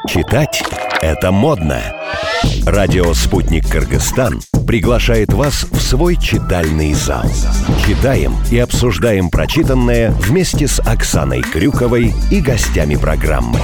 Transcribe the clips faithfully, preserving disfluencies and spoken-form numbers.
Читать – это модно. Радио «Спутник Кыргызстан» приглашает вас в свой читальный зал. Читаем и обсуждаем прочитанное вместе с Оксаной Крюковой и гостями программы.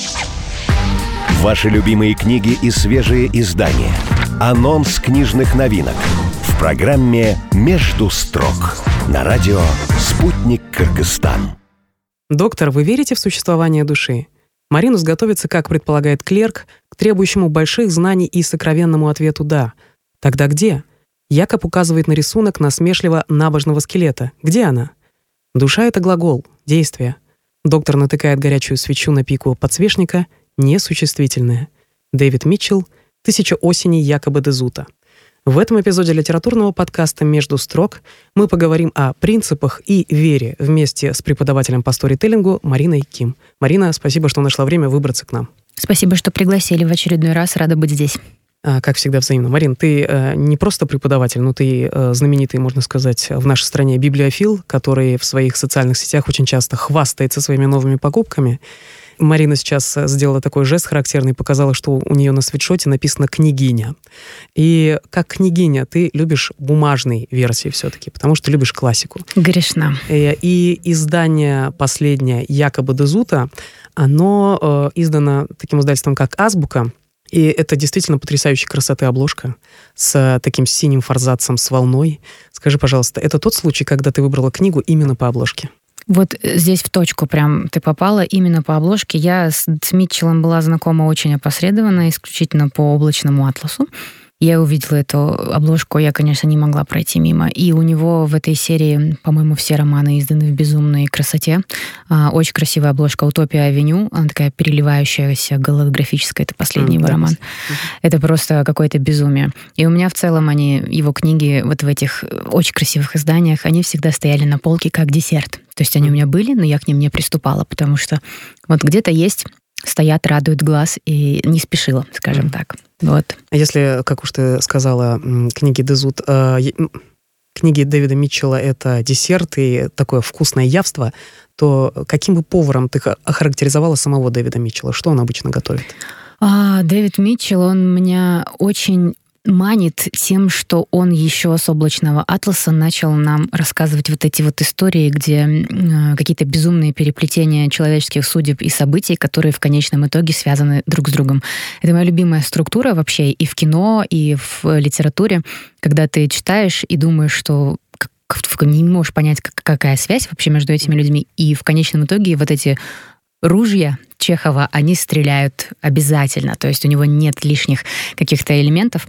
Ваши любимые книги и свежие издания. Анонс книжных новинок. В программе «Между строк» на радио «Спутник Кыргызстан». Доктор, вы верите в существование души? Маринус готовится, как предполагает клерк, к требующему больших знаний и сокровенному ответу «да». Тогда где? Якоб указывает на рисунок насмешливо-набожного скелета. Где она? Душа — это глагол, действие. Доктор натыкает горячую свечу на пику подсвечника, несуществительное. Дэвид Митчелл, «Тысяча осеней» Якоба де Зута. В этом эпизоде литературного подкаста «Между строк» мы поговорим о принципах и вере вместе с преподавателем по сторителлингу Мариной Ким. Марина, спасибо, что нашла время выбраться к нам. Спасибо, что пригласили в очередной раз. Рада быть здесь. А, как всегда, взаимно. Марин, ты э, не просто преподаватель, но ты э, знаменитый, можно сказать, в нашей стране библиофил, который в своих социальных сетях очень часто хвастается своими новыми покупками. Марина сейчас сделала такой жест характерный, показала, что у нее на свитшоте написано «княгиня». И как княгиня ты любишь бумажные версии все-таки, потому что любишь классику. Грешна. И, и издание последнее Якоба де Зута, оно э, издано таким издательством, как «Азбука». И это действительно потрясающей красоты обложка с таким синим форзацем, с волной. Скажи, пожалуйста, это тот случай, когда ты выбрала книгу именно по обложке? Вот здесь в точку прям ты попала именно по обложке. Я с, с Митчеллом была знакома очень опосредованно, исключительно по облачному атласу. Я увидела эту обложку, я, конечно, не могла пройти мимо. И у него в этой серии, по-моему, все романы изданы в безумной красоте. Очень красивая обложка «Утопия Авеню». Она такая переливающаяся, голографическая. Это последний mm, его да. роман. Mm-hmm. Это просто какое-то безумие. И у меня в целом они, его книги вот в этих очень красивых изданиях, они всегда стояли на полке как десерт. То есть они mm-hmm. у меня были, но я к ним не приступала, потому что вот где-то есть... стоят, радуют глаз, и не спешила, скажем mm. так. Вот. А если, как уж ты сказала, книги де Зут, э, книги Дэвида Митчелла — это десерт и такое вкусное явство, то каким бы поваром ты охарактеризовала самого Дэвида Митчелла? Что он обычно готовит? А, Дэвид Митчелл, он меня очень... манит тем, что он еще с облачного атласа начал нам рассказывать вот эти вот истории, где э, какие-то безумные переплетения человеческих судеб и событий, которые в конечном итоге связаны друг с другом. Это моя любимая структура вообще и в кино, и в литературе, когда ты читаешь и думаешь, что не можешь понять, какая связь вообще между этими людьми, и в конечном итоге вот эти ружья Чехова, они стреляют обязательно, то есть у него нет лишних каких-то элементов.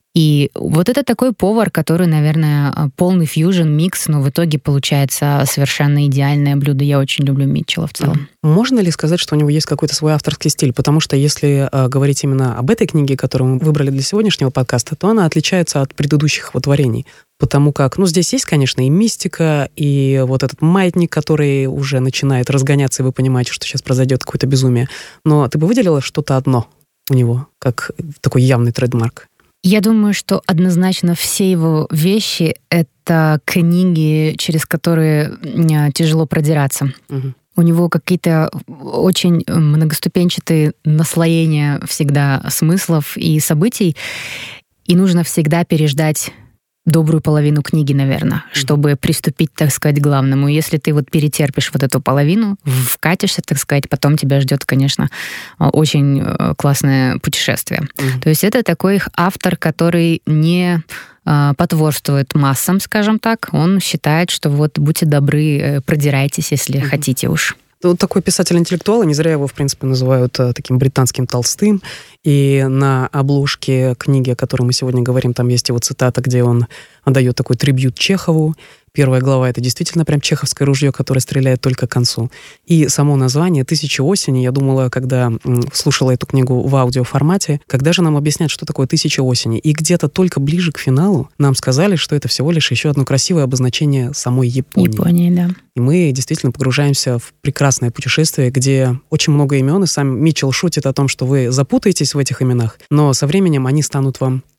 И вот это такой повар, который, наверное, полный фьюжн, микс, но в итоге получается совершенно идеальное блюдо. Я очень люблю Митчелла в целом. Можно ли сказать, что у него есть какой-то свой авторский стиль? Потому что если э, говорить именно об этой книге, которую мы выбрали для сегодняшнего подкаста, то она отличается от предыдущих его творений. Потому как, ну, здесь есть, конечно, и мистика, и вот этот маятник, который уже начинает разгоняться, и вы понимаете, что сейчас произойдет какое-то безумие. Но ты бы выделила что-то одно у него, как такой явный трейдмарк? Я думаю, что однозначно все его вещи — это книги, через которые тяжело продираться. Угу. У него какие-то очень многоступенчатые наслоения всегда смыслов и событий, и нужно всегда переждать добрую половину книги, наверное, чтобы приступить, так сказать, к главному. Если ты вот перетерпишь вот эту половину, вкатишься, так сказать, потом тебя ждет, конечно, очень классное путешествие. Mm-hmm. То есть это такой автор, который не потворствует массам, скажем так. Он считает, что вот будьте добры, продирайтесь, если mm-hmm. хотите уж. Вот такой писатель-интеллектуал, не зря его, в принципе, называют а, таким британским Толстым. И на обложке книги, о которой мы сегодня говорим, там есть его цитата, где он отдает такой трибьют Чехову. Первая глава — это действительно прям чеховское ружье, которое стреляет только к концу. И само название «Тысяча осеней», я думала, когда слушала эту книгу в аудиоформате, когда же нам объяснять, что такое «Тысяча осеней». И где-то только ближе к финалу нам сказали, что это всего лишь еще одно красивое обозначение самой Японии. Японии, да. И мы действительно погружаемся в прекрасное путешествие, где очень много имен, и сам Митчелл шутит о том, что вы запутаетесь в этих именах, но со временем они станут вам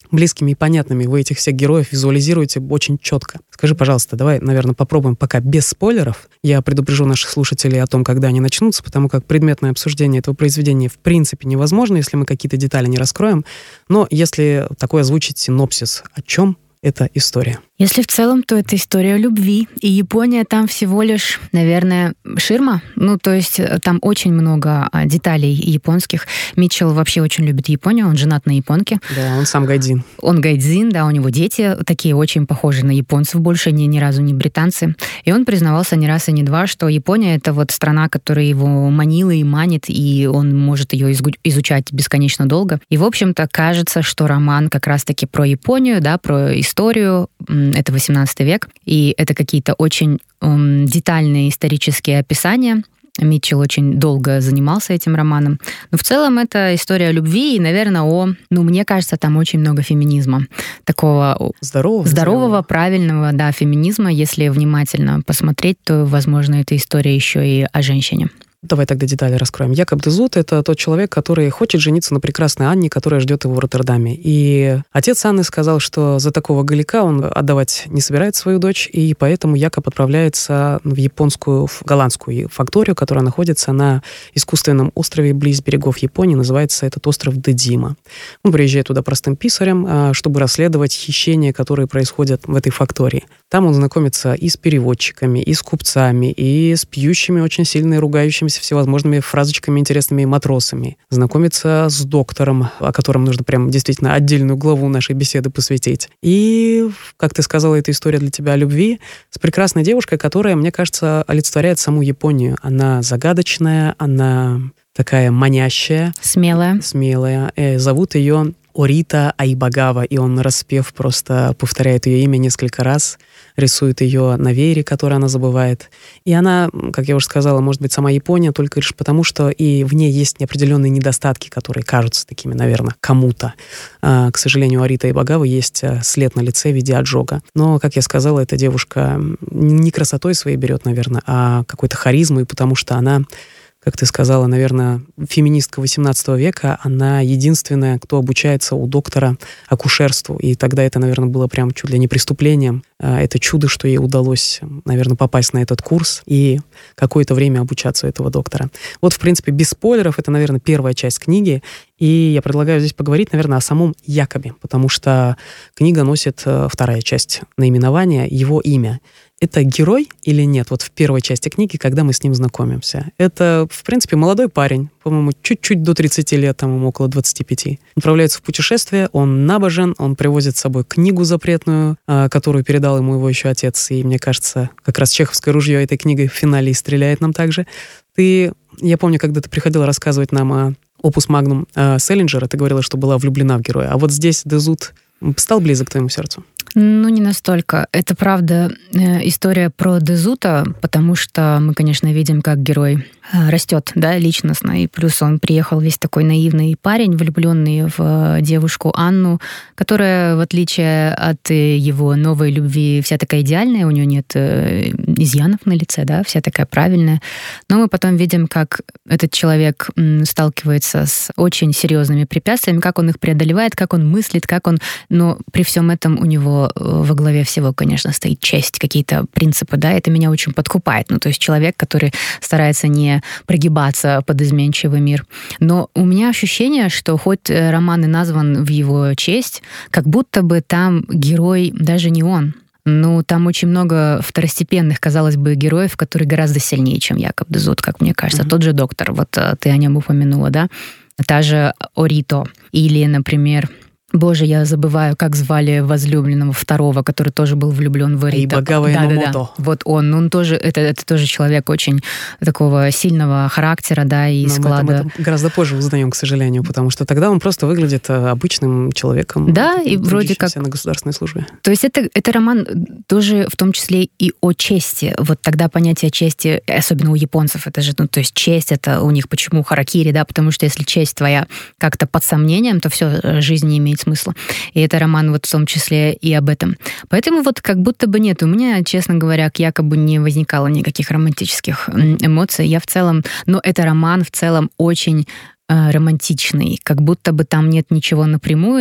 близкими и понятными вы этих всех героев визуализируете очень четко. Скажи, пожалуйста, давай, наверное, попробуем пока без спойлеров. Я предупрежу наших слушателей о том, когда они начнутся, потому как предметное обсуждение этого произведения в принципе невозможно, если мы какие-то детали не раскроем. Но если такой озвучить синопсис, о чем эта история? Если в целом, то это история любви. И Япония там всего лишь, наверное, ширма. Ну, то есть там очень много деталей японских. Митчелл вообще очень любит Японию, он женат на японке. Да, он сам гайдзин. Он гайдзин, да, у него дети такие очень похожи на японцев, больше ни, ни разу не британцы. И он признавался не раз и не два, что Япония — это вот страна, которая его манила и манит, и он может ее изучать бесконечно долго. И, в общем-то, кажется, что роман как раз-таки про Японию, да, про историю. Это восемнадцатый век, и это какие-то очень эм, детальные исторические описания. Митчелл очень долго занимался этим романом. Но в целом это история любви и, наверное, о... Ну, мне кажется, там очень много феминизма. Такого здорового, здорового, правильного, да, феминизма. Если внимательно посмотреть, то, возможно, эта история еще и о женщине. Давай тогда детали раскроем. Якоб де Зут — это тот человек, который хочет жениться на прекрасной Анне, которая ждет его в Роттердаме. И отец Анны сказал, что за такого галика он отдавать не собирается свою дочь, и поэтому Якоб отправляется в японскую, в голландскую факторию, которая находится на искусственном острове близ берегов Японии. Называется этот остров Дедзима. Он приезжает туда простым писарем, чтобы расследовать хищения, которые происходят в этой фактории. Там он знакомится и с переводчиками, и с купцами, и с пьющими, очень сильно и ругающимися всевозможными фразочками интересными матросами. Знакомится с доктором, о котором нужно прям действительно отдельную главу нашей беседы посвятить. И, как ты сказала, эта история для тебя о любви с прекрасной девушкой, которая, мне кажется, олицетворяет саму Японию. Она загадочная, она такая манящая. Смелая. Смелая. Э, зовут ее Орита Айбагава, и он нараспев просто повторяет ее имя несколько раз, рисует ее на веере, который она забывает. И она, как я уже сказала, может быть, сама Япония, только лишь потому, что и в ней есть определенные недостатки, которые кажутся такими, наверное, кому-то. А, к сожалению, у Ориты Айбагавы есть след на лице в виде аджога. Но, как я сказала, эта девушка не красотой своей берет, наверное, а какой-то харизмой, потому что она, как ты сказала, наверное, феминистка восемнадцатого века, она единственная, кто обучается у доктора акушерству. И тогда это, наверное, было прям чуть ли не преступлением. Это чудо, что ей удалось, наверное, попасть на этот курс и какое-то время обучаться у этого доктора. Вот, в принципе, без спойлеров, это, наверное, первая часть книги. И я предлагаю здесь поговорить, наверное, о самом Якобе, потому что книга носит вторая часть наименования, его имя. Это герой или нет? Вот в первой части книги, когда мы с ним знакомимся. Это, в принципе, молодой парень, по-моему, чуть-чуть до тридцати лет, там ему около двадцати пяти. Отправляется в путешествие, он набожен, он привозит с собой книгу запретную, которую передал ему его еще отец. И, мне кажется, как раз чеховское ружье этой книгой в финале и стреляет нам также. Ты, я помню, когда ты приходила рассказывать нам о опус магнум Селлинджера, ты говорила, что была влюблена в героя. А вот здесь де Зут стал близок к твоему сердцу? Ну, не настолько. Это, правда, история про де Зута, потому что мы, конечно, видим, как герой растет, да, личностно, и плюс он приехал весь такой наивный парень, влюбленный в девушку Анну, которая, в отличие от его новой любви, вся такая идеальная, у нее нет изъянов на лице, да, вся такая правильная. Но мы потом видим, как этот человек сталкивается с очень серьезными препятствиями, как он их преодолевает, как он мыслит, как он... Но при всем этом у него во главе всего, конечно, стоит честь, какие-то принципы, да, это меня очень подкупает. Ну, то есть человек, который старается не прогибаться под изменчивый мир. Но у меня ощущение, что хоть роман и назван в его честь, как будто бы там герой даже не он. Ну, там очень много второстепенных, казалось бы, героев, которые гораздо сильнее, чем Якоб де Зут, как мне кажется. Mm-hmm. Тот же доктор, вот ты о нем упомянула, да? Та же Орито. Или, например... Боже, я забываю, как звали возлюбленного второго, который тоже был влюблен в Орита. Айбагава Ямамото. Да, да, да. Вот он, он тоже, это, это тоже человек очень такого сильного характера, да, и Но склада. Мы об этом гораздо позже узнаем, к сожалению, потому что тогда он просто выглядит обычным человеком. Да, и вроде как... на государственной службе. То есть это, это роман тоже в том числе и о чести. Вот тогда понятие чести, особенно у японцев, это же, ну, то есть честь, это у них почему харакири, да, потому что если честь твоя как-то под сомнением, то все, жизнь не имеет смысла. И это роман вот в том числе и об этом. Поэтому вот как будто бы нет. У меня, честно говоря, к Якобу не возникало никаких романтических эмоций. Я в целом... Но это роман в целом очень э, романтичный. Как будто бы там нет ничего напрямую, но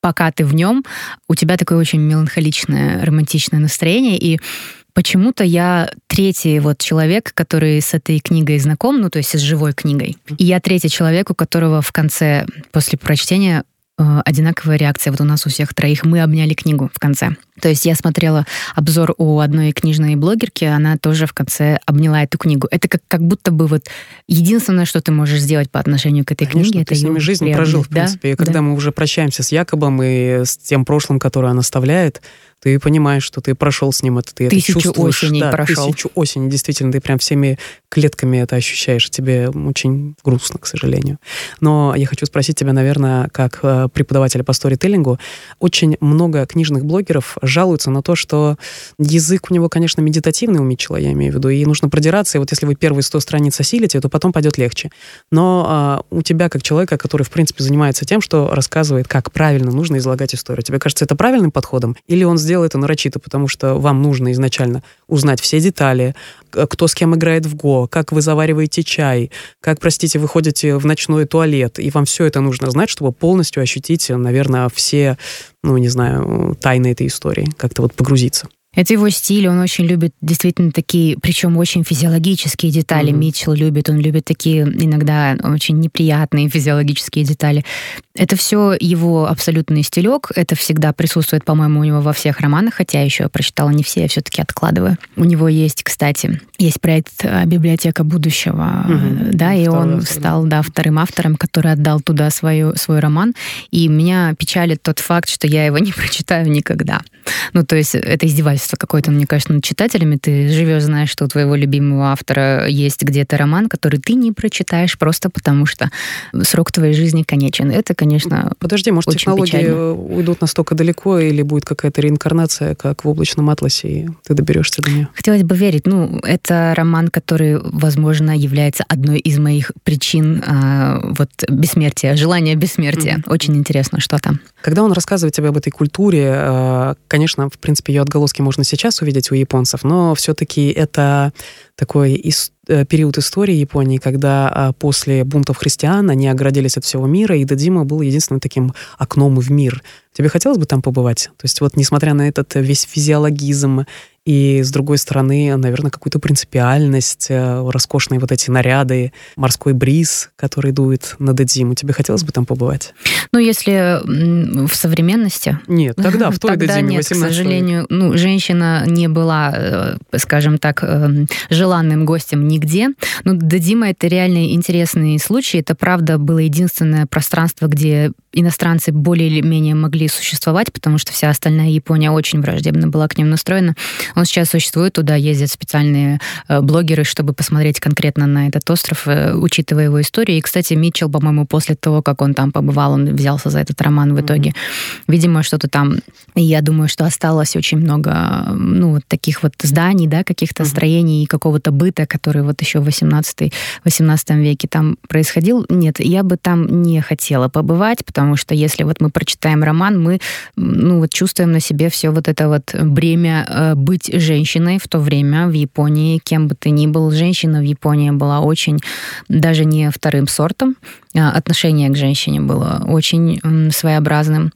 пока ты в нем, у тебя такое очень меланхоличное, романтичное настроение, и почему-то я третий вот человек, который с этой книгой знаком, ну, то есть с живой книгой. И я третий человек, у которого в конце, после прочтения, одинаковая реакция. Вот у нас у всех троих. Мы обняли книгу в конце. То есть я смотрела обзор у одной книжной блогерки, она тоже в конце обняла эту книгу. Это как, как будто бы вот единственное, что ты можешь сделать по отношению к этой Конечно, книге. Ты это с ними жизнь прожил, в принципе. Да? И когда да. мы уже прощаемся с Якобом и с тем прошлым, которое он оставляет, ты понимаешь, что ты прошел с ним это, ты тысячу это чувствуешь. осеней да, прошел. Тысячу осеней, действительно, ты прям всеми клетками это ощущаешь. Тебе очень грустно, к сожалению. Но я хочу спросить тебя, наверное, как преподавателя по сторителлингу. Очень много книжных блогеров жалуются на то, что язык у него, конечно, медитативный у Митчелла, я имею в виду, и нужно продираться, и вот если вы первые сто страниц осилите, то потом пойдет легче. Но а, у тебя, как человека, который, в принципе, занимается тем, что рассказывает, как правильно нужно излагать историю, тебе кажется это правильным подходом? Или он сделал это нарочито, потому что вам нужно изначально узнать все детали, кто с кем играет в го, как вы завариваете чай, как, простите, вы ходите в ночной туалет, и вам все это нужно знать, чтобы полностью ощутить, наверное, все, ну, не знаю, тайны этой истории, как-то вот погрузиться. Это его стиль, он очень любит действительно такие, причем очень физиологические детали. Mm-hmm. Митчелл любит, он любит такие иногда очень неприятные физиологические детали. Это все его абсолютный стилек, это всегда присутствует, по-моему, у него во всех романах, хотя еще я прочитала не все, я все-таки откладываю. У него есть, кстати, есть проект «Библиотека будущего», mm-hmm. да, и Второй он автор, стал, да, вторым автором, который отдал туда свою, свой роман, и меня печалит тот факт, что я его не прочитаю никогда. Ну, то есть это издевательство какое-то, мне кажется, над читателями. Ты живешь, знаешь, что у твоего любимого автора есть где-то роман, который ты не прочитаешь просто потому, что срок твоей жизни конечен. Это, конечно, Подожди, может, очень технологии печально. Уйдут настолько далеко, или будет какая-то реинкарнация, как в «Облачном атласе», и ты доберешься до нее? Хотелось бы верить. Ну, это роман, который, возможно, является одной из моих причин а, вот бессмертия, желания бессмертия. Mm-hmm. Очень интересно, что там. Когда он рассказывает тебе об этой культуре, конечно, в принципе, ее отголоски можно сейчас увидеть у японцев, но все-таки это такой ис- период истории Японии, когда после бунтов христиан они оградились от всего мира, и Додзима был единственным таким окном в мир. Тебе хотелось бы там побывать? То есть вот несмотря на этот весь физиологизм и, с другой стороны, наверное, какую-то принципиальность, роскошные вот эти наряды, морской бриз, который дует на Додзиму, тебе хотелось бы там побывать? Ну, если в современности... Нет, тогда, в той тогда Додзиме, нет, к сожалению, ну, женщина не была, скажем так, желанным гостем нигде. Но Додзима — это реально интересный случай. Это, правда, было единственное пространство, где иностранцы более или менее могли существовать, потому что вся остальная Япония очень враждебно была к ним настроена. Он сейчас существует, туда ездят специальные блогеры, чтобы посмотреть конкретно на этот остров, учитывая его историю. И, кстати, Митчелл, по-моему, после того, как он там побывал, он взялся за этот роман в итоге. Mm-hmm. Видимо, что-то там, я думаю, что осталось очень много, ну, вот таких вот зданий, да, каких-то mm-hmm. строений и какого-то быта, который вот еще в восемнадцатом веке там происходил. Нет, я бы там не хотела побывать, потому Потому что если вот мы прочитаем роман, мы, ну, вот чувствуем на себе все вот это вот бремя э, быть женщиной в то время в Японии, кем бы ты ни был. Женщина в Японии была очень, даже не вторым сортом. Отношение к женщине было очень э, своеобразным.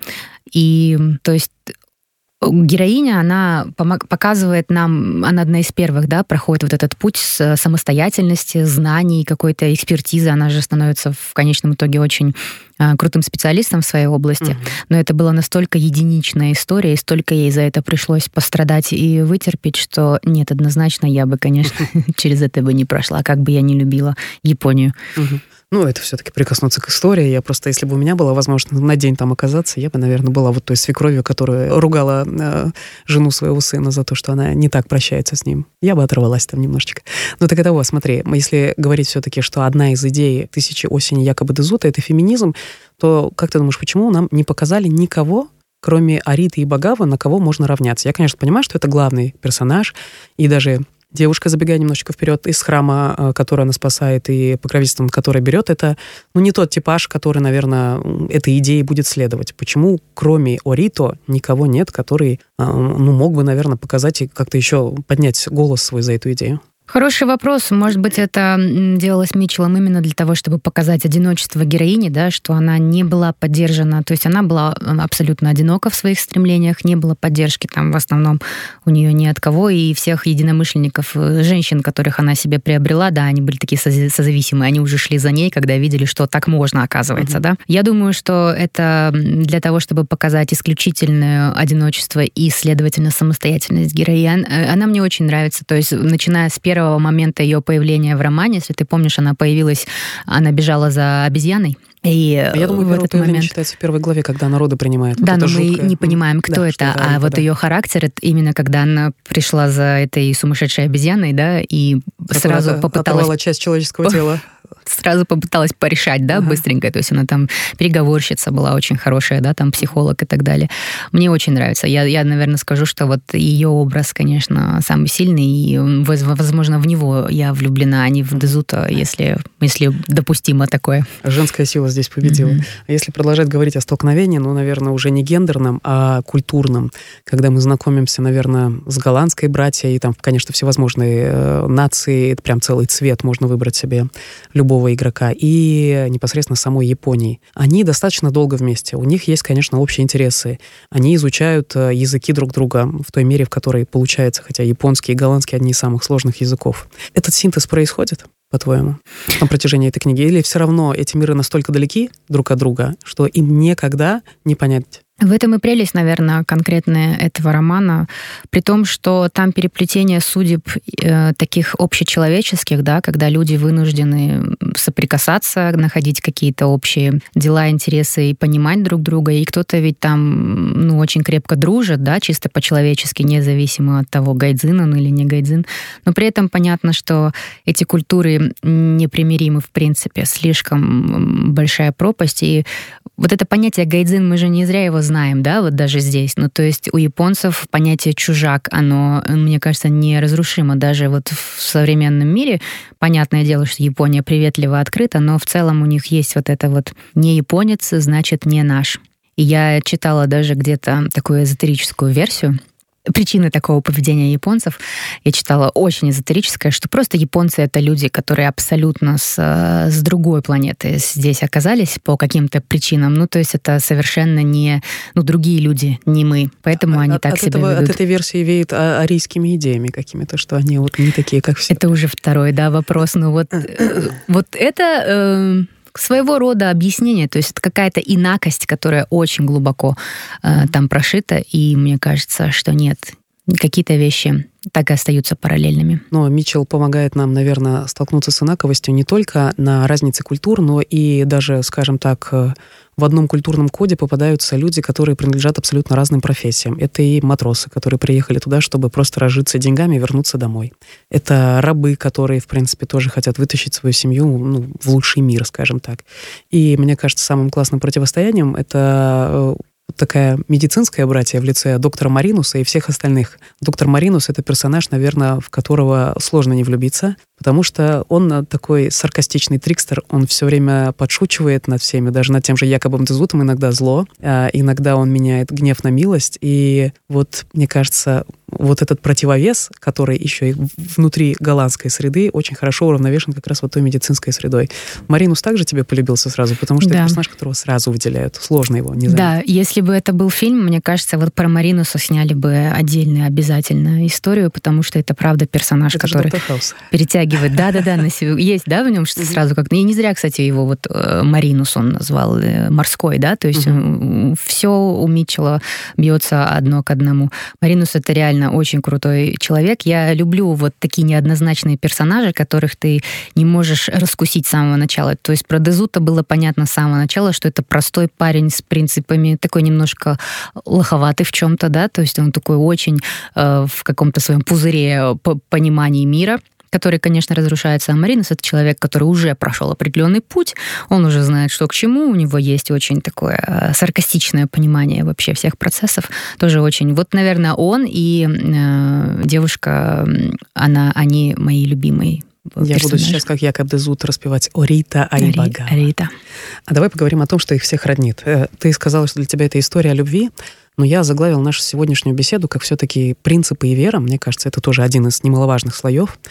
И, то есть, героиня, она показывает нам, она одна из первых, да, проходит вот этот путь с самостоятельности, знаний, какой-то экспертизы. Она же становится в конечном итоге очень а, крутым специалистом в своей области. Mm-hmm. Но это была настолько единичная история, и столько ей за это пришлось пострадать и вытерпеть, что нет, однозначно я бы, конечно, через это бы не прошла, как бы я не любила Японию. Ну, это все-таки прикоснуться к истории. Я просто, если бы у меня была возможность на день там оказаться, я бы, наверное, была вот той свекровью, которая ругала э, жену своего сына за то, что она не так прощается с ним. Я бы оторвалась там немножечко. Но так и того, смотри, если говорить все-таки, что одна из идей «Тысячи осени» якобы Дезута — это феминизм, то как ты думаешь, почему нам не показали никого, кроме Ариты и Багавы, на кого можно равняться? Я, конечно, понимаю, что это главный персонаж, и даже... Девушка, забегая немножечко вперед, из храма, который она спасает, и покровительством, который берет, это, ну, не тот типаж, который, наверное, этой идее будет следовать. Почему, кроме Орито, никого нет, который, ну, мог бы, наверное, показать и как-то еще поднять голос свой за эту идею? Хороший вопрос. Может быть, это делалось Митчеллом именно для того, чтобы показать одиночество героини, да, что она не была поддержана, то есть она была абсолютно одинока в своих стремлениях, не было поддержки там в основном у нее ни от кого, и всех единомышленников, женщин, которых она себе приобрела, да, они были такие созависимые, они уже шли за ней, когда видели, что так можно, оказывается, mm-hmm. да. Я думаю, что это для того, чтобы показать исключительное одиночество и, следовательно, самостоятельность героини. Она мне очень нравится, то есть начиная с первого момента ее появления в романе, если ты помнишь, она появилась, она бежала за обезьяной. И я думаю, в этот момент считается в первой главе, когда народы принимают. Да, вот но мы жуткое... не понимаем, кто да, это, это, а это, вот да. ее характер, это именно когда она пришла за этой сумасшедшей обезьяной, да, и Которая сразу попыталась... оторвала часть человеческого тела. Сразу попыталась порешать, да, ага. быстренько, то есть она там переговорщица была очень хорошая, да, там психолог и так далее. Мне очень нравится. Я, я, наверное, скажу, что вот ее образ, конечно, самый сильный, и, возможно, в него я влюблена, а не в Дезуто, если, если допустимо такое. Женская сила здесь победила. Mm-hmm. Если продолжать говорить о столкновении, ну, наверное, уже не гендерном, а культурном, когда мы знакомимся, наверное, с голландской братьей, и там, конечно, всевозможные э, нации, это прям целый цвет можно выбрать себе любого игрока, и непосредственно самой Японии. Они достаточно долго вместе. У них есть, конечно, общие интересы. Они изучают языки друг друга в той мере, в которой получается, хотя японский и голландский одни из самых сложных языков. Этот синтез происходит, по-твоему, на протяжении этой книги? Или все равно эти миры настолько далеки друг от друга, что им никогда не понять? В этом и прелесть, наверное, конкретно этого романа, при том, что там переплетение судеб э, таких общечеловеческих, да, когда люди вынуждены соприкасаться, находить какие-то общие дела, интересы и понимать друг друга, и кто-то ведь там, ну, очень крепко дружит, да, чисто по-человечески, независимо от того, гайдзин он или не гайдзин, но при этом понятно, что эти культуры непримиримы в принципе, слишком большая пропасть, и вот это понятие гайдзин, мы же не зря его знаем, да, вот даже здесь. Ну, то есть у японцев понятие чужак, оно, мне кажется, неразрушимо даже вот в современном мире. Понятное дело, что Япония приветливо открыта, но в целом у них есть вот это вот «не японец, значит, не наш». И я читала даже где-то такую эзотерическую версию, причины такого поведения японцев, я читала очень эзотерическое, что просто японцы — это люди, которые абсолютно с, с другой планеты здесь оказались по каким-то причинам. Ну, то есть это совершенно не, ну, другие люди, не мы. Поэтому они от, так от себя этого, ведут. От этой версии веет арийскими идеями какими-то, что они вот не такие, как все. Это уже второй, да, вопрос. Ну, вот, вот это... своего рода объяснение, то есть это какая-то инакость, которая очень глубоко э, там прошита, и мне кажется, что нет, какие-то вещи так и остаются параллельными. Но Митчелл помогает нам, наверное, столкнуться с инаковостью не только на разнице культур, но и даже, скажем так, в одном культурном коде попадаются люди, которые принадлежат абсолютно разным профессиям. Это и матросы, которые приехали туда, чтобы просто разжиться деньгами и вернуться домой. Это рабы, которые, в принципе, тоже хотят вытащить свою семью, ну, в лучший мир, скажем так. И мне кажется, самым классным противостоянием это такая медицинская братья в лице доктора Маринуса и всех остальных. Доктор Маринус — это персонаж, наверное, в которого сложно не влюбиться, потому что он такой саркастичный трикстер, он все время подшучивает над всеми, даже над тем же Якобом Дезутом иногда зло, а иногда он меняет гнев на милость, и вот, мне кажется, вот этот противовес, который еще и внутри голландской среды, очень хорошо уравновешен как раз вот той медицинской средой. Маринус также тебе полюбился сразу, потому что да. это персонаж, которого сразу выделяют. Сложно его не заметить. Да, если бы это был фильм, мне кажется, вот про Маринуса сняли бы отдельную обязательно историю, потому что это, правда, персонаж, это который перетягивает. Да-да-да, есть, да, в нем что-то сразу как... И не зря, кстати, его вот Маринус он назвал морской, да, то есть угу. все у Митчелла бьется одно к одному. Маринус — это реально очень крутой человек. Я люблю вот такие неоднозначные персонажи, которых ты не можешь раскусить с самого начала. То есть про Дезуто было понятно с самого начала, что это простой парень с принципами, такой немножко лоховатый в чем-то, да, то есть он такой очень э, в каком-то своем пузыре понимании мира, который, конечно, разрушается. А Маринус — это человек, который уже прошел определенный путь, он уже знает, что к чему, у него есть очень такое э, саркастичное понимание вообще всех процессов, тоже очень... Вот, наверное, он и э, девушка, она, они мои любимые Я персонажи. Буду сейчас, как Якоб Дезут, распевать «Орита Айбага». Орита. А давай поговорим о том, что их всех роднит. Ты сказала, что для тебя это история о любви, но я заглавил нашу сегодняшнюю беседу как все-таки принципы и вера. Мне кажется, это тоже один из немаловажных слоев.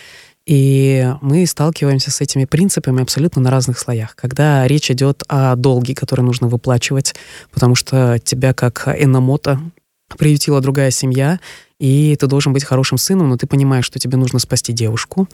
И мы сталкиваемся с этими принципами абсолютно на разных слоях. Когда речь идет о долге, который нужно выплачивать, потому что тебя как эномото приютила другая семья, и ты должен быть хорошим сыном, но ты понимаешь, что тебе нужно спасти девушку,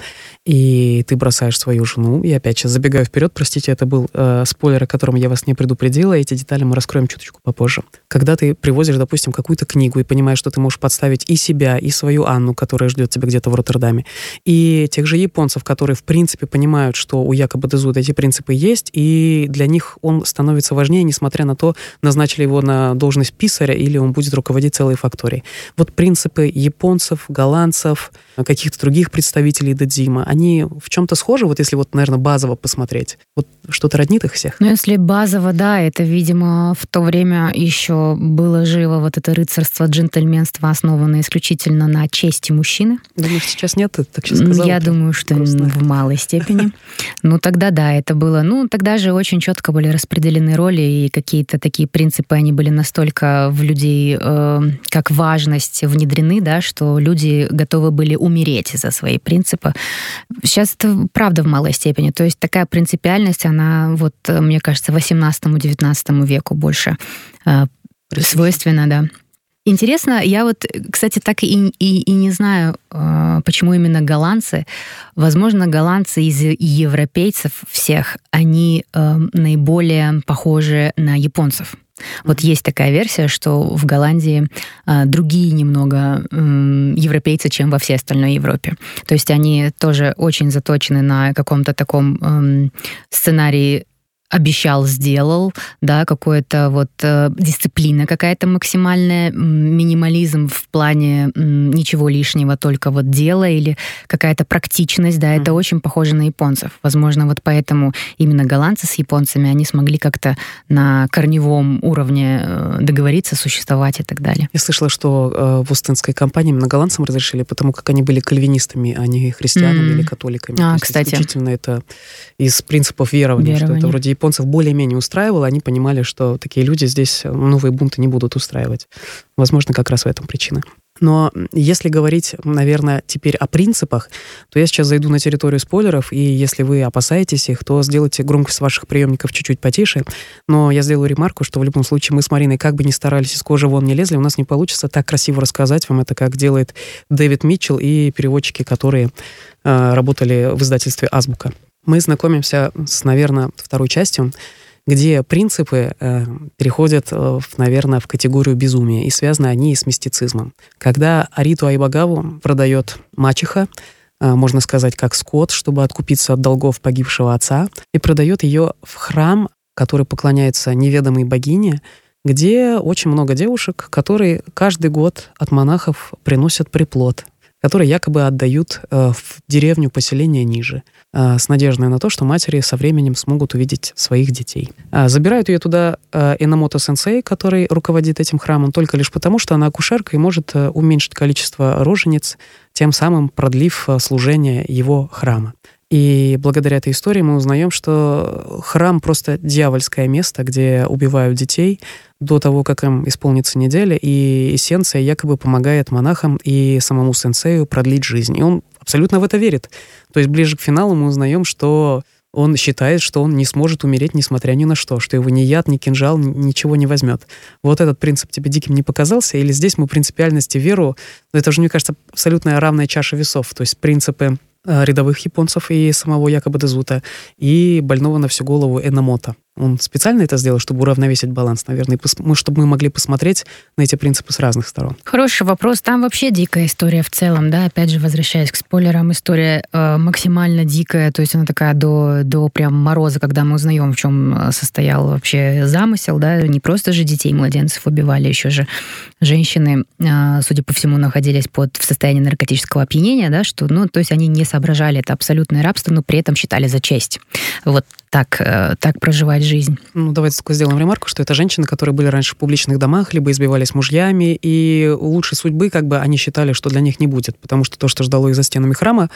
и ты бросаешь свою жену. И опять сейчас забегаю вперед, простите, это был э, спойлер, о котором я вас не предупредила, эти детали мы раскроем чуточку попозже. Когда ты привозишь, допустим, какую-то книгу и понимаешь, что ты можешь подставить и себя, и свою Анну, которая ждет тебя где-то в Роттердаме, и тех же японцев, которые, в принципе, понимают, что у Якоба Дезуда эти принципы есть, и для них он становится важнее, несмотря на то, назначили его на должность писаря, или он будет руководить целой факторией. Вот принцип японцев, голландцев, каких-то других представителей додзима, они в чем-то схожи, вот если вот, наверное, базово посмотреть. Вот что-то роднит их всех? Ну, если базово, да, это, видимо, в то время еще было живо вот это рыцарство, джентльменство, основанное исключительно на чести мужчины. Думаешь, сейчас нет? Ты так сейчас сказала? Я думаю, что грустно. В малой степени. Ну, тогда да, это было. Ну, тогда же очень четко были распределены роли, и какие-то такие принципы, они были настолько в людей э, как важность внедрены, да, что люди готовы были умереть за свои принципы. Сейчас это правда в малой степени. То есть такая принципиальность, она, вот, мне кажется, восемнадцатому-девятнадцатому веку больше э, свойственна, да. Интересно, я вот, кстати, так и, и, и не знаю, э, почему именно голландцы. Возможно, голландцы из европейцев всех, они э, наиболее похожи на японцев. Вот есть такая версия, что в Голландии а, другие немного м, европейцы, чем во всей остальной Европе. То есть они тоже очень заточены на каком-то таком м, сценарии обещал, сделал, да, какое-то вот э, дисциплина какая-то максимальная, минимализм в плане м, ничего лишнего, только вот дело, или какая-то практичность, да, mm-hmm. это очень похоже на японцев. Возможно, вот поэтому именно голландцы с японцами, они смогли как-то на корневом уровне э, договориться, существовать и так далее. Я слышала, что э, в Остинской компании именно голландцам разрешили, потому как они были кальвинистами, а не христианами mm-hmm. или католиками. А, То кстати. есть исключительно это из принципов верования, верования. Что это вроде японцев более-менее устраивало, они понимали, что такие люди здесь новые бунты не будут устраивать. Возможно, как раз в этом причина. Но если говорить, наверное, теперь о принципах, то я сейчас зайду на территорию спойлеров, и если вы опасаетесь их, то сделайте громкость ваших приемников чуть-чуть потише. Но я сделаю ремарку, что в любом случае мы с Мариной как бы ни старались, из кожи вон не лезли, у нас не получится так красиво рассказать вам это, как делает Дэвид Митчелл и переводчики, которые э, работали в издательстве «Азбука». Мы знакомимся с, наверное, второй частью, где принципы э, переходят, э, в, наверное, в категорию безумия, и связаны они с мистицизмом. Когда Ариту Айбагаву продает мачеха, э, можно сказать, как скот, чтобы откупиться от долгов погибшего отца, и продает ее в храм, который поклоняется неведомой богине, где очень много девушек, которые каждый год от монахов приносят приплод, которые якобы отдают э, в деревню поселения ниже, э, с надеждой на то, что матери со временем смогут увидеть своих детей. Э, забирают ее туда э, Эномото-сенсей, который руководит этим храмом, только лишь потому, что она акушерка и может э, уменьшить количество рожениц, тем самым продлив э, служение его храма. И благодаря этой истории мы узнаем, что храм просто дьявольское место, где убивают детей до того, как им исполнится неделя, и эссенция якобы помогает монахам и самому сенсею продлить жизнь. И он абсолютно в это верит. То есть ближе к финалу мы узнаем, что он считает, что он не сможет умереть, несмотря ни на что, что его ни яд, ни кинжал ничего не возьмет. Вот этот принцип тебе диким не показался? Или здесь мы принципиальность и веру, это же, мне кажется, абсолютно равная чаша весов. То есть принципы рядовых японцев и самого Якоба Дезута, и больного на всю голову Эномото. Он специально это сделал, чтобы уравновесить баланс, наверное, и чтобы мы могли посмотреть на эти принципы с разных сторон. Хороший вопрос. Там вообще дикая история в целом, да, опять же, возвращаясь к спойлерам, история э, максимально дикая, то есть она такая до, до прям мороза, когда мы узнаем, в чем состоял вообще замысел, да, не просто же детей, младенцев убивали, еще же женщины, э, судя по всему, находились под, в состоянии наркотического опьянения, да, что, ну, то есть они не соображали, это абсолютное рабство, но при этом считали за честь. Вот так, э, так проживать жизнь. Ну, давайте такой сделаем ремарку, что это женщины, которые были раньше в публичных домах, либо избивались мужьями, и лучшей судьбы как бы они считали, что для них не будет, потому что то, что ждало их за стенами храма,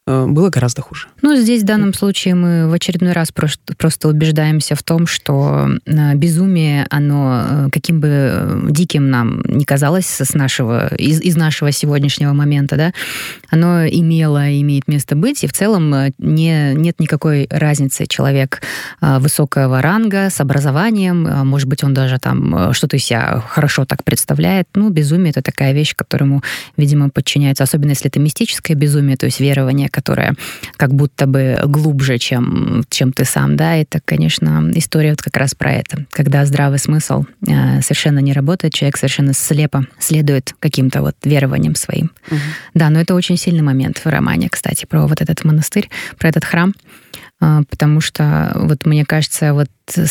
было гораздо хуже. Ну, здесь в данном случае мы в очередной раз просто, просто убеждаемся в том, что безумие, оно, каким бы диким нам ни казалось с нашего, из, из нашего сегодняшнего момента, да, оно имело и имеет место быть, и в целом не, нет никакой разницы. Человек высокого ранга, с образованием, может быть, он даже там что-то из себя хорошо так представляет. Ну, безумие — это такая вещь, которому, видимо, подчиняется, особенно если это мистическое безумие, то есть верование, которое как будто бы глубже, чем, чем ты сам, да, это, конечно, история вот как раз про это, когда здравый смысл э, совершенно не работает, человек совершенно слепо следует каким-то вот верованиям своим. Угу. Да, но это очень сильный момент в романе, кстати, про вот этот монастырь, про этот храм, э, потому что вот мне кажется, вот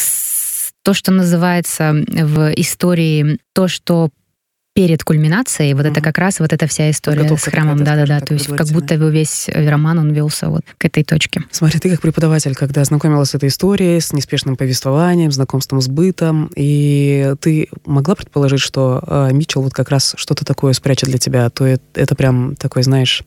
то, что называется в истории, то, что перед кульминацией, вот mm-hmm. это как раз вот эта вся история Готовка с храмом, да-да-да, то есть как будто бы весь роман, он велся вот к этой точке. Смотри, ты как преподаватель, когда ознакомилась с этой историей, с неспешным повествованием, знакомством с бытом, и ты могла предположить, что э, Митчелл вот как раз что-то такое спрячет для тебя, то это, это прям такой, знаешь,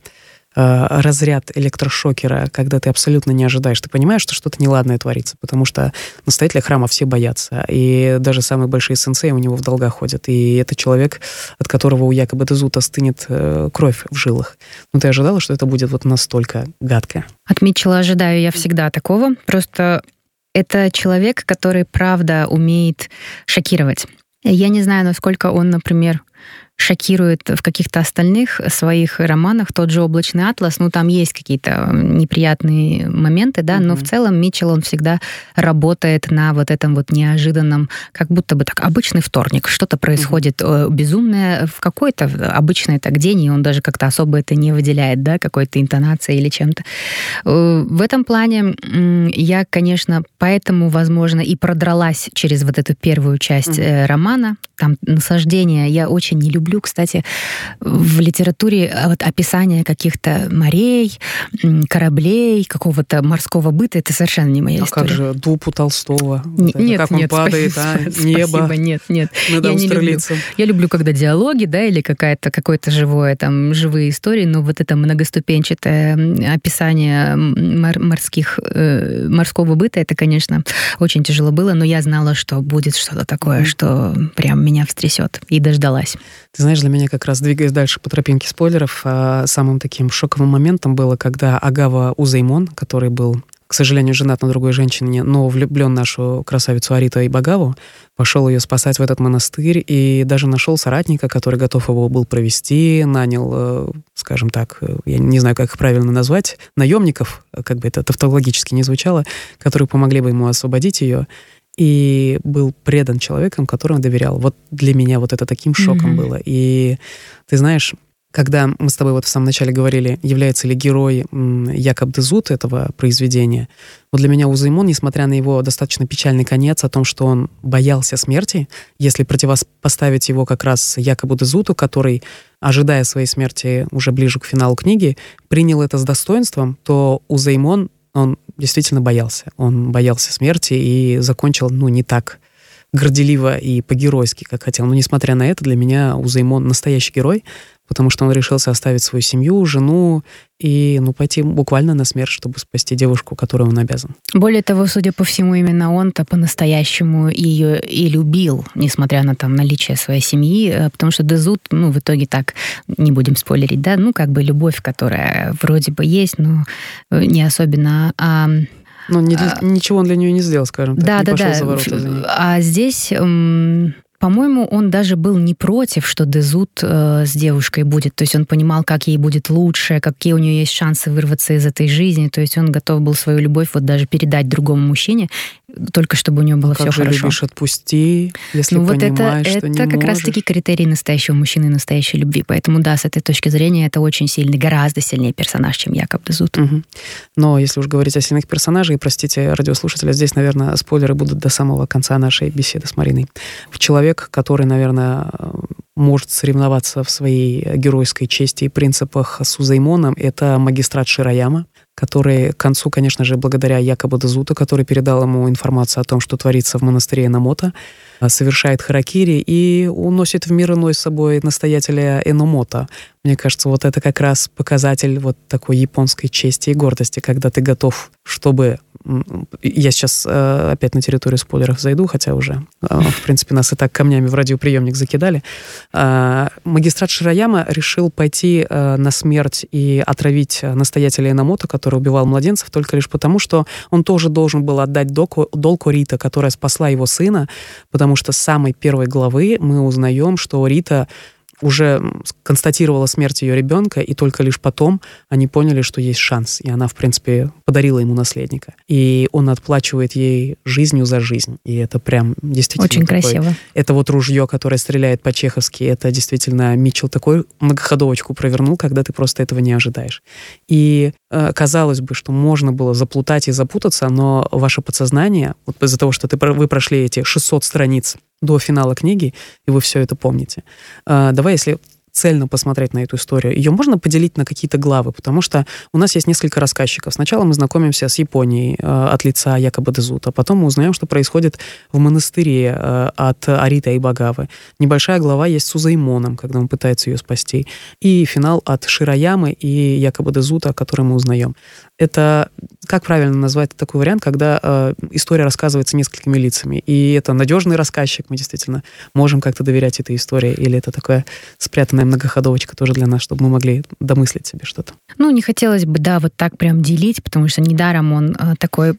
разряд электрошокера, когда ты абсолютно не ожидаешь. Ты понимаешь, что что-то неладное творится, потому что настоятеля храма все боятся, и даже самые большие сенсеи у него в долгах ходят, и это человек, от которого у Якоба де Зута стынет э, кровь в жилах. Но ты ожидала, что это будет вот настолько гадко? От Митчелла ожидаю я всегда такого, просто это человек, который, правда, умеет шокировать. Я не знаю, насколько он, например, шокирует в каких-то остальных своих романах. Тот же «Облачный атлас», ну, там есть какие-то неприятные моменты, да, mm-hmm. но в целом Митчелл, он всегда работает на вот этом вот неожиданном, как будто бы так, обычный вторник. Что-то происходит mm-hmm. безумное в какой-то обычный так день, и он даже как-то особо это не выделяет, да, какой-то интонацией или чем-то. В этом плане я, конечно, поэтому, возможно, и продралась через вот эту первую часть mm-hmm. романа. Там наслаждение я очень не люблю. Кстати, в литературе вот описание каких-то морей, кораблей, какого-то морского быта, это совершенно не моя а история. А как же Дуб у Толстого? Н- вот нет, как он нет, падает, спасибо, а? Небо. Спасибо, нет, нет. Над я не люблю. Я люблю, когда диалоги, да, или какая-то, какое-то живое, там, живые истории, но вот это многоступенчатое описание мор- морских, э, морского быта, это, конечно, очень тяжело было, но я знала, что будет что-то такое, mm-hmm. что прям меня встрясет, и дождалась. Ты знаешь, для меня как раз, двигаясь дальше по тропинке спойлеров, самым таким шоковым моментом было, когда Агава Узеймон, который был, к сожалению, женат на другой женщине, но влюблен в нашу красавицу Ариту Айбагаву, пошел ее спасать в этот монастырь и даже нашел соратника, который готов его был провести, нанял, скажем так, я не знаю, как их правильно назвать, наемников, как бы это тавтологически не звучало, которые помогли бы ему освободить ее. И был предан человеком, которому доверял. Вот для меня вот это таким шоком mm-hmm. было. И ты знаешь, когда мы с тобой вот в самом начале говорили, является ли герой Якоб де Зут этого произведения, вот для меня Узеймон, несмотря на его достаточно печальный конец, о том, что он боялся смерти, если противопоставить его как раз Якобу де Зуту, который, ожидая своей смерти уже ближе к финалу книги, принял это с достоинством, то Узеймон, он действительно боялся. Он боялся смерти и закончил, ну, не так горделиво и по-геройски, как хотел. Но, несмотря на это, для меня Узеймон настоящий герой, потому что он решился оставить свою семью, жену и, ну, пойти буквально на смерть, чтобы спасти девушку, которую он обязан. Более того, судя по всему, именно он-то по-настоящему ее и любил, несмотря на там наличие своей семьи, потому что де Зут, ну, в итоге так, не будем спойлерить, да, ну, как бы любовь, которая вроде бы есть, но не особенно... А... Ну, не для, ничего он для нее не сделал, скажем так, да, не да, пошел да. за ворота за ней. А здесь... По-моему, он даже был не против, что де Зут э, с девушкой будет. То есть он понимал, как ей будет лучше, какие у нее есть шансы вырваться из этой жизни. То есть он готов был свою любовь вот даже передать другому мужчине, только чтобы у нее было как все же хорошо. Любишь, отпусти, если ну, понимаешь, вот это, что это не как можешь. раз-таки критерий настоящего мужчины и настоящей любви. Поэтому, да, с этой точки зрения это очень сильный, гораздо сильнее персонаж, чем Якоб де Зут. Угу. Но если уж говорить о сильных персонажах, простите радиослушателя, здесь, наверное, спойлеры будут до самого конца нашей беседы с Мариной. Человек, который, наверное, может соревноваться в своей геройской чести и принципах с Узеймоном, это магистрат Шираяма, который к концу, конечно же, благодаря Якобу де Зуту, который передал ему информацию о том, что творится в монастыре Эномото, совершает харакири и уносит в мир иной с собой настоятеля Эномото. Мне кажется, вот это как раз показатель вот такой японской чести и гордости, когда ты готов, чтобы... Я сейчас э, опять на территорию спойлеров зайду, хотя уже, э, в принципе, нас и так камнями в радиоприемник закидали. Э, магистрат Шираяма решил пойти э, на смерть и отравить настоятеля Эномото, который убивал младенцев, только лишь потому, что он тоже должен был отдать доку, долг Рита, которая спасла его сына, потому что с самой первой главы мы узнаем, что Рита уже констатировала смерть ее ребенка, и только лишь потом они поняли, что есть шанс. И она, в принципе, подарила ему наследника. И он отплачивает ей жизнью за жизнь. И это прям действительно... Очень такой, красиво. Это вот ружье, которое стреляет по-чеховски. Это действительно Митчелл такой многоходовочку провернул, когда ты просто этого не ожидаешь. И э, казалось бы, что можно было заплутать и запутаться, но ваше подсознание, вот из-за того, что ты, вы прошли эти шестьсот страниц до финала книги, и вы все это помните. А, давай, если цельно посмотреть на эту историю, ее можно поделить на какие-то главы, потому что у нас есть несколько рассказчиков. Сначала мы знакомимся с Японией э, от лица Якоба Дезута, потом мы узнаем, что происходит в монастыре э, от Арита Ибагавы. Небольшая глава есть с Узаймоном, когда он пытается ее спасти. И финал от Шираямы и Якоба Дезута, который мы узнаем. Это, как правильно назвать такой вариант, когда э, история рассказывается несколькими лицами. И это надежный рассказчик, мы действительно можем как-то доверять этой истории, или это такая спрятанная многоходовочка тоже для нас, чтобы мы могли домыслить себе что-то. Ну, не хотелось бы, да, вот так прям делить, потому что недаром он э, такой...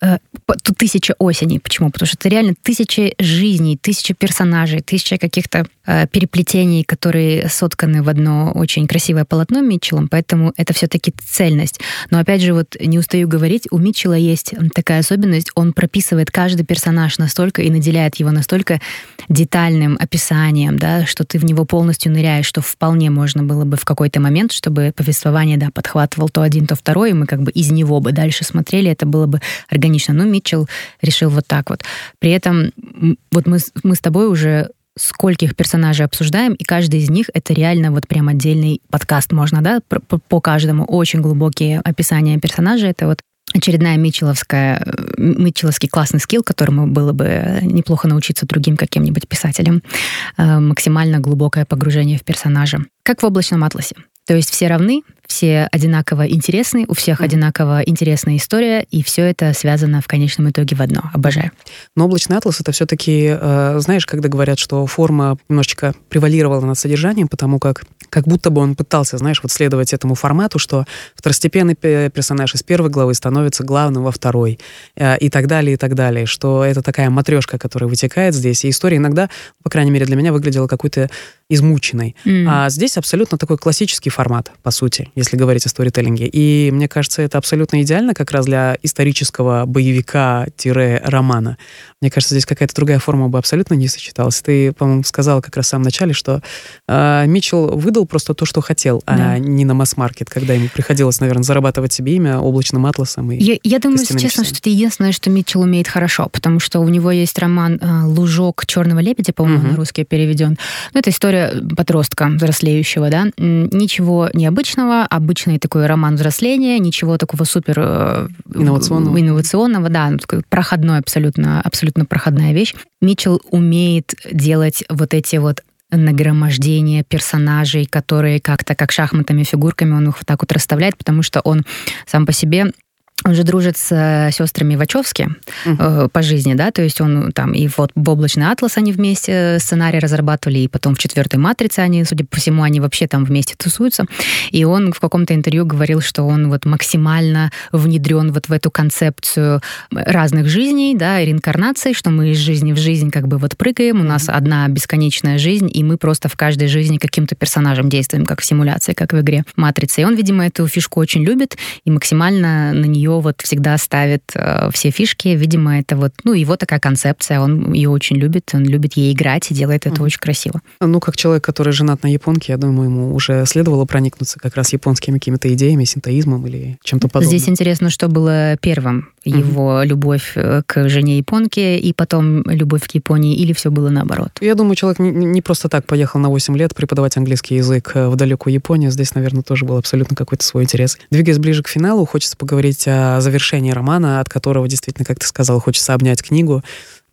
Тут тысяча осеней. Почему? Потому что это реально тысячи жизней, тысячи персонажей, тысяча каких-то э, переплетений, которые сотканы в одно очень красивое полотно Митчеллом, поэтому это все-таки цельность. Но опять же, вот не устаю говорить, у Митчелла есть такая особенность, он прописывает каждый персонаж настолько и наделяет его настолько детальным описанием, да, что ты в него полностью ныряешь, что вполне можно было бы в какой-то момент, чтобы повествование, да, подхватывал то один, то второй, и мы как бы из него бы дальше смотрели, это было бы органично. Но Митчелл решил вот так вот. При этом вот мы, мы с тобой уже скольких персонажей обсуждаем, и каждый из них — это реально вот прям отдельный подкаст можно, да, по, по каждому. Очень глубокие описания персонажей. Это вот очередная митчелловская, митчелловский классный скилл, которому было бы неплохо научиться другим каким-нибудь писателям. Максимально глубокое погружение в персонажа. Как в «Облачном атласе». То есть все равны, все одинаково интересны, у всех одинаково интересная история, и все это связано в конечном итоге в одно. Обожаю. Но «Облачный атлас» — это все-таки, э, знаешь, когда говорят, что форма немножечко превалировала над содержанием, потому как как будто бы он пытался, знаешь, вот следовать этому формату, что второстепенный персонаж из первой главы становится главным во второй, э, и так далее, и так далее, что это такая матрешка, которая вытекает здесь, и история иногда, по крайней мере для меня, выглядела какой-то измученной. Mm. А здесь абсолютно такой классический формат, по сути, если говорить о сторителлинге. И мне кажется, это абсолютно идеально как раз для исторического боевика-романа. Мне кажется, здесь какая-то другая форма бы абсолютно не сочеталась. Ты, по-моему, сказала как раз в самом начале, что э, Митчелл выдал просто то, что хотел, да. а не на масс-маркет, когда ему приходилось, наверное, зарабатывать себе имя облачным атласом. И я, я думаю, честно, часами. что это единственное, что Митчелл умеет хорошо, потому что у него есть роман «Лужок черного лебедя», по-моему, угу. на русский переведен. Ну, это история подростка взрослеющего, да. Ничего необычного, обычный такой роман взросления, ничего такого супер инновационного, инновационного да, проходной абсолютно, абсолютно проходная вещь. Митчелл умеет делать вот эти вот нагромождение персонажей, которые как-то как шахматными фигурками он их вот так вот расставляет, потому что он сам по себе... Он же дружит с сестрами Вачовски uh-huh. э, по жизни, да, то есть он там и вот в «Облачный атлас» они вместе сценарий разрабатывали, и потом в «Четвертой матрице» они, судя по всему, они вообще там вместе тусуются. И он в каком-то интервью говорил, что он вот максимально внедрен вот в эту концепцию разных жизней, да, и реинкарнаций, что мы из жизни в жизнь как бы вот прыгаем, у нас uh-huh. одна бесконечная жизнь, и мы просто в каждой жизни каким-то персонажем действуем, как в симуляции, как в игре «Матрица». И он, видимо, эту фишку очень любит, и максимально на нее вот всегда ставит э, все фишки. Видимо, это вот, ну, его такая концепция, он ее очень любит, он любит ей играть и делает это mm. очень красиво. Ну, как человек, который женат на японке, я думаю, ему уже следовало проникнуться как раз японскими какими-то идеями, синтоизмом или чем-то подобным. Здесь интересно, что было первым. Mm-hmm. Его любовь к жене японке и потом любовь к Японии, или все было наоборот? Я думаю, человек не, не просто так поехал на восемь лет преподавать английский язык в далекую Японию. Здесь, наверное, тоже был абсолютно какой-то свой интерес. Двигаясь ближе к финалу, хочется поговорить о завершении романа, от которого действительно, как ты сказал, хочется обнять книгу.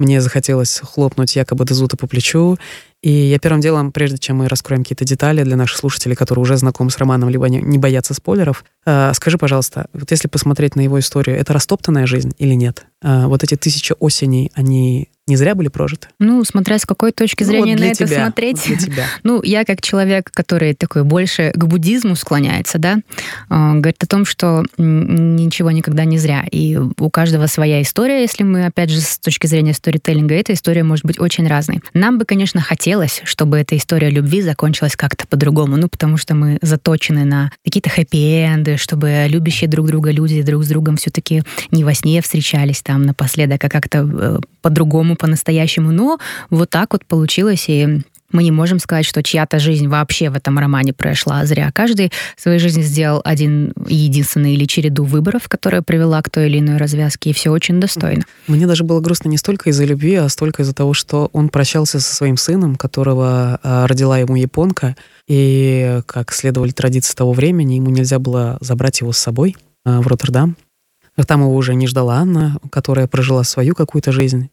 мне захотелось хлопнуть Якоба де Зуто по плечу. И я первым делом, прежде чем мы раскроем какие-то детали для наших слушателей, которые уже знакомы с романом, либо не, не боятся спойлеров, э, скажи, пожалуйста, вот если посмотреть на его историю, это растоптанная жизнь или нет? Э, вот эти тысячи осеней, они не зря были прожиты? Ну, смотря с какой точки зрения ну, вот на это тебя, смотреть. Для тебя. Ну, я как человек, который такой больше к буддизму склоняется, да, э, говорит о том, что ничего никогда не зря. И у каждого своя история, если мы, опять же, с точки зрения сторителлинга, эта история может быть очень разной. Нам бы, конечно, хотелось, чтобы эта история любви закончилась как-то по-другому, ну, потому что мы заточены на какие-то хэппи-энды, чтобы любящие друг друга люди друг с другом все-таки не во сне встречались там напоследок, а как-то э, по-другому, по-настоящему. Но вот так вот получилось, и мы не можем сказать, что чья-то жизнь вообще в этом романе прошла зря. Каждый в своей жизни сделал один и единственный или череду выборов, которая привела к той или иной развязке, и все очень достойно. Мне даже было грустно не столько из-за любви, а столько из-за того, что он прощался со своим сыном, которого а, родила ему японка, и, как следовали традиции того времени, ему нельзя было забрать его с собой а, в Роттердам. Там его уже не ждала Анна, которая прожила свою какую-то жизнь.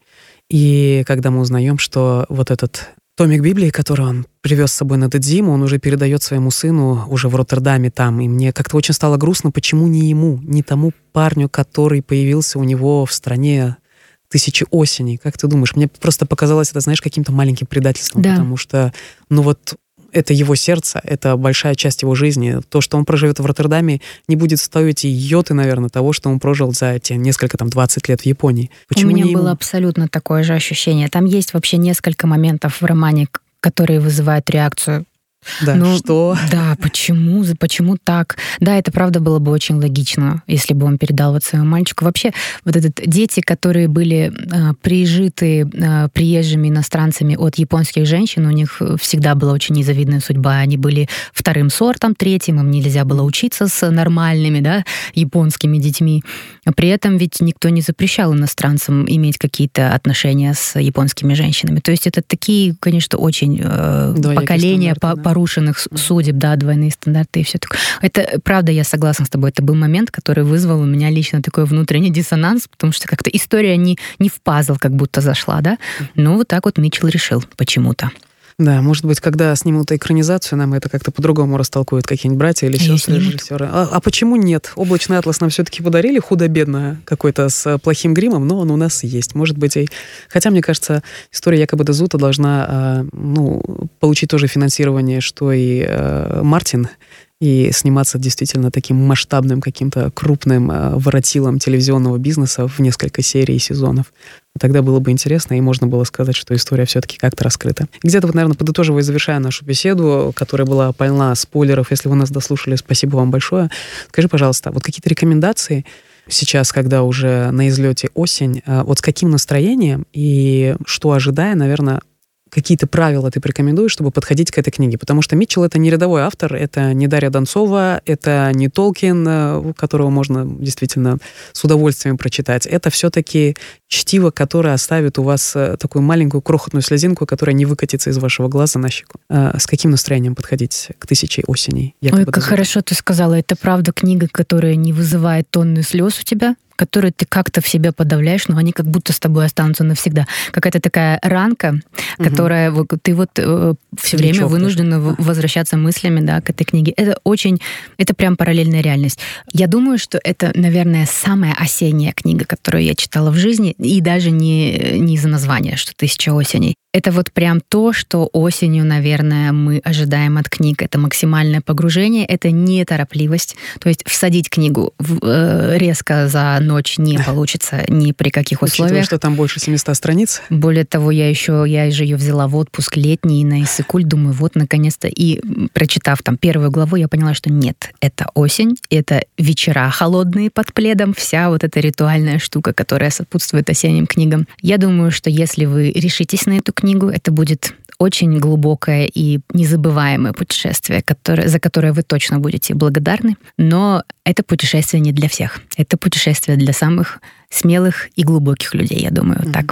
И когда мы узнаем, что вот этот томик Библии, который он привез с собой на Дэдзиму, он уже передает своему сыну уже в Роттердаме там. И мне как-то очень стало грустно, почему не ему, не тому парню, который появился у него в стране тысячи осеней. Как ты думаешь? Мне просто показалось это, знаешь, каким-то маленьким предательством, да. Потому что, ну вот, это его сердце, это большая часть его жизни. То, что он проживет в Роттердаме, не будет стоить и йоты, наверное, того, что он прожил за эти несколько, там, двадцать лет в Японии. Почему У меня не было ему? Абсолютно такое же ощущение. Там есть вообще несколько моментов в романе, которые вызывают реакцию. Да, ну, что? Да, почему? Почему так? Да, это правда было бы очень логично, если бы он передал вот своему мальчику. Вообще, вот этот дети, которые были э, прижиты э, приезжими иностранцами от японских женщин, у них всегда была очень незавидная судьба. Они были вторым сортом, третьим, им нельзя было учиться с нормальными, да, японскими детьми. При этом ведь никто не запрещал иностранцам иметь какие-то отношения с японскими женщинами. То есть это такие, конечно, очень э, поколения по, да. порушенных судеб, да, двойные стандарты и все такое. Это, правда, я согласна с тобой, это был момент, который вызвал у меня лично такой внутренний диссонанс, потому что как-то история не, не в пазл как будто зашла, да. Но вот так вот Митчелл решил почему-то. Да, может быть, когда снимут экранизацию, нам это как-то по-другому растолкуют какие-нибудь братья или сестры режиссеры. А, а почему нет? «Облачный атлас» нам все-таки подарили худо-бедно какой-то с плохим гримом, но он у нас есть. Может быть, и... Хотя, мне кажется, история Якоба де Зуто должна ну, получить тоже финансирование, что и э, Мартин, и сниматься действительно таким масштабным, каким-то крупным э, воротилом телевизионного бизнеса в несколько серий и сезонов. Тогда было бы интересно, и можно было сказать, что история все-таки как-то раскрыта. Где-то вот, наверное, подытоживая и завершая нашу беседу, которая была полна спойлеров, если вы нас дослушали, спасибо вам большое. Скажи, пожалуйста, вот какие-то рекомендации сейчас, когда уже на излете осень, э, вот с каким настроением и что ожидая, наверное, какие-то правила ты порекомендуешь, чтобы подходить к этой книге? Потому что Митчелл — это не рядовой автор, это не Дарья Донцова, это не Толкин, которого можно действительно с удовольствием прочитать. Это все-таки чтиво, которое оставит у вас такую маленькую крохотную слезинку, которая не выкатится из вашего глаза на щеку. С каким настроением подходить к «Тысяче осеней»? Ой, как хорошо ты сказала. Это правда книга, которая не вызывает тонны слез у тебя, которые ты как-то в себе подавляешь, но они как будто с тобой останутся навсегда. Какая-то такая ранка, угу. которая вот, ты вот э, все время Ничего, вынуждена даже. возвращаться мыслями, да, к этой книге. Это очень, это прям параллельная реальность. Я думаю, что это, наверное, самая осенняя книга, которую я читала в жизни, и даже не, не из-за названия, что «Тысяча осеней». Это вот прям то, что осенью, наверное, мы ожидаем от книг. Это максимальное погружение, это неторопливость. То есть всадить книгу в, э, резко за ночь не получится ни при каких условиях. Учитывая, что там больше семисот страниц. Более того, я еще, я же ее взяла в отпуск летний на Иссык-Куль, думаю, вот, наконец-то. И прочитав там первую главу, я поняла, что нет, это осень, это вечера холодные под пледом, вся вот эта ритуальная штука, которая сопутствует осенним книгам. Я думаю, что если вы решитесь на эту книгу, это будет очень глубокое и незабываемое путешествие, которое, за которое вы точно будете благодарны. Но это путешествие не для всех. Это путешествие для самых смелых и глубоких людей, я думаю, mm-hmm. так.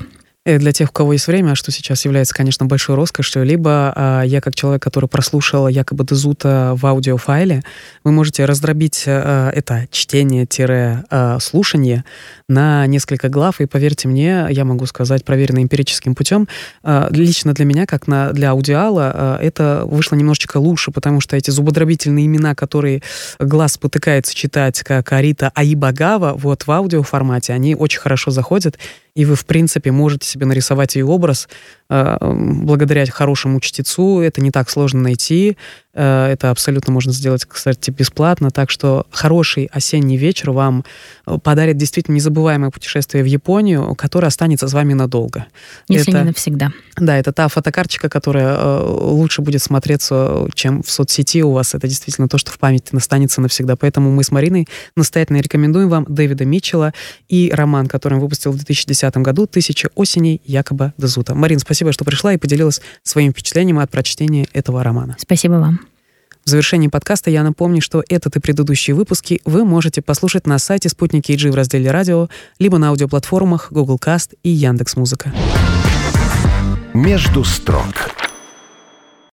И для тех, у кого есть время, что сейчас является, конечно, большой роскошью, либо а, я, как человек, который прослушал якобы Дезута в аудиофайле, вы можете раздробить а, это чтение-слушание на несколько глав, и поверьте мне, я могу сказать, проверено эмпирическим путем, а, лично для меня, как на, для аудиала, а, это вышло немножечко лучше, потому что эти зубодробительные имена, которые глаз спотыкается читать, как Арита Аибагава, вот в аудиоформате, они очень хорошо заходят, и вы, в принципе, можете себе нарисовать ее образ э, благодаря хорошему чтецу. Это не так сложно найти. Э, это абсолютно можно сделать, кстати, бесплатно. Так что хороший осенний вечер вам подарит действительно незабываемое путешествие в Японию, которое останется с вами надолго. Если это, не навсегда. Да, это та фотокарточка, которая э, лучше будет смотреться, чем в соцсети у вас. Это действительно то, что в памяти останется навсегда. Поэтому мы с Мариной настоятельно рекомендуем вам Дэвида Митчелла и роман, который он выпустил в две тысячи десятом году «Тысяча осеней» Якоба Дезута. Марин, спасибо, что пришла и поделилась своим впечатлением от прочтения этого романа. Спасибо вам. В завершении подкаста я напомню, что этот и предыдущие выпуски вы можете послушать на сайте Спутник кей джи в разделе «Радио», либо на аудиоплатформах Google Cast и Яндекс.Музыка. «Между строк»